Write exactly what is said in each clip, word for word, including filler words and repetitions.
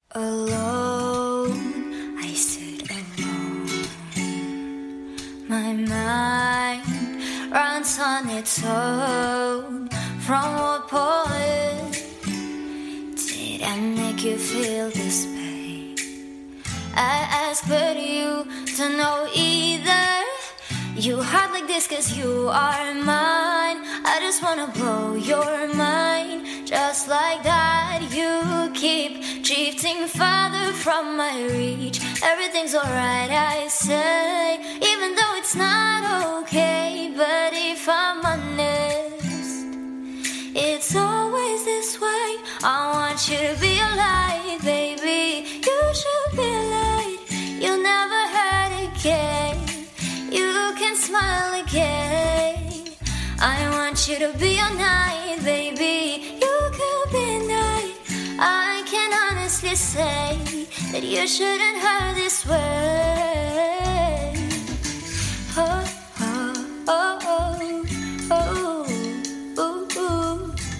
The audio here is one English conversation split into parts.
Alone, I sit alone. My mind runs on its own. From what point did I make you feel this pain? I ask but you to know either. You hide like this cause you are mine. I just wanna blow your mind. Just like that you keep drifting farther from my reach. Everything's alright I say, even though it's not okay. But if I'm honest, it's always this way. I want you to be a light, baby. You should be a light. You'll never hurt again. You can smile again. I want you to be a night, baby. You could be a night. I can honestly say that you shouldn't hurt this way. Oh, oh, oh, oh, oh, oh.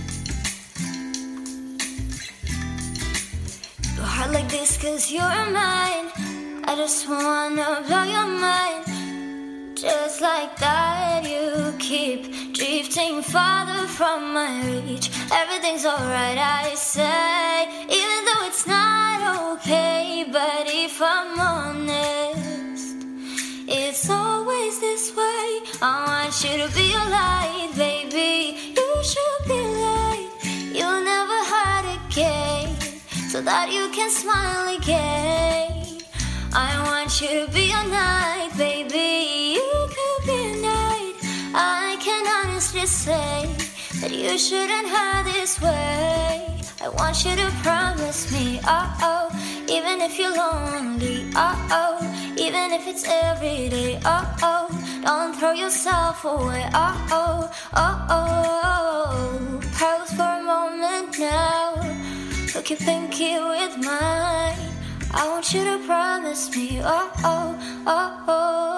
Your heart like this cause you're mine. I just wanna blow your mind. Just like that you keep drifting farther from my reach. Everything's alright I say, even though it's not okay. But if I'm honest, it's always this way. I want you to be a light, baby. You should be a light. You'll never hurt again, so that you can smile again. I want you to be a night, baby. You could be a night. I can honestly say that you shouldn't hurt this way. I want you to promise me, oh-oh, even if you're lonely, oh-oh, even if it's every day, oh-oh, don't throw yourself away, oh-oh, oh-oh. Pause for a moment now, hook your pinky with mine. I want you to promise me, oh, oh, oh, oh.